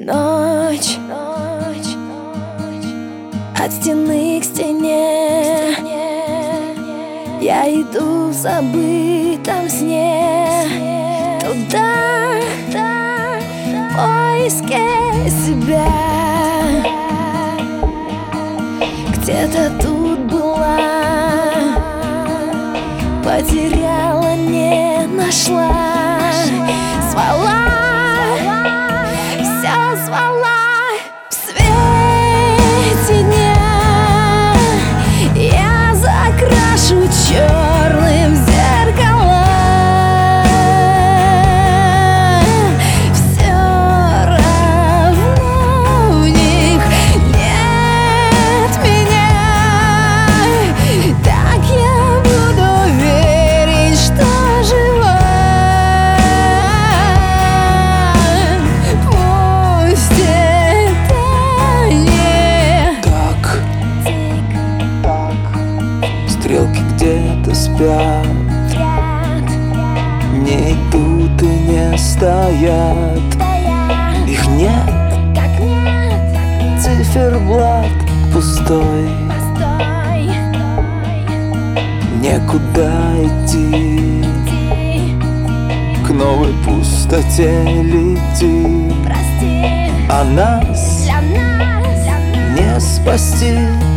Ночь, от стены к стене, я иду в забытом сне туда, в поиске себя. Где-то тут была, потеряла, не нашла. Звала, все звала. В свете дня я закрашу черным зеркала. Все равно в них нет меня. Так я буду верить, что жива. Пусть это не так, стрелки где-то спят, не идут и не стоят. Их нет, циферблат пустой, некуда идти, к новой пустоте лети. А нас не спасти.